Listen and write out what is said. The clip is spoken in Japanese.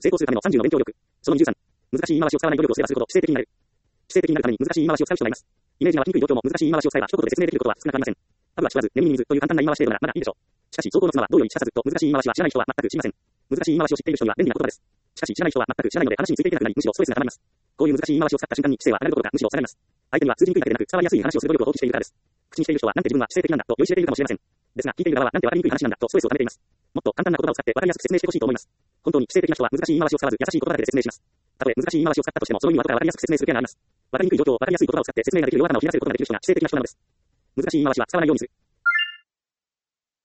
成功するための30の勉強力。その23、難しい言い回しを使わない努力をすればするほど姿勢的になる。姿勢的になるために難しい言い回しを使う必要があります。イメージが湧きにくい状況も難しい言い回しを使えば一言で説明できることは少なくありません。ハブは引かず、眠りに水という簡単な言い回し程度ならまだいいでしょう。しかし、走行の綱はどうより近づくと難しい言い回しは知らない人は全く知りません。難しい言い回しを知っている人には便利な言葉です。しかし、知らない人は全く知らないので話についていけなくなり、むしろストレスが溜まります。こういう難しい言い回しを使った瞬間に姿勢は上がるどころかむしろ下がります。相手には通じにくいだけでなく伝わりやすい話をする努力を放棄しているからです。口にしている人はなんて自分は姿勢的なんだと酔いしれているかもしれません。ですが、聞いている側はなんてわかりにくい話なんだとストレスを溜めています。もっと簡単な言葉を使ってわかりやすく説明してほしいと思います。本当に姿勢的な人は難しい言い回しを使わず優しい言葉だけで説明します。たとえ難しい言い回しを使ったとしてもその意味は後からわかりやすく説明する気があります。わかりにくい状況をわかりやすい言葉を使って説明ができる弱さを引き出せることができる人が姿勢的な人なのです。難しい言い回しは使わないようにする。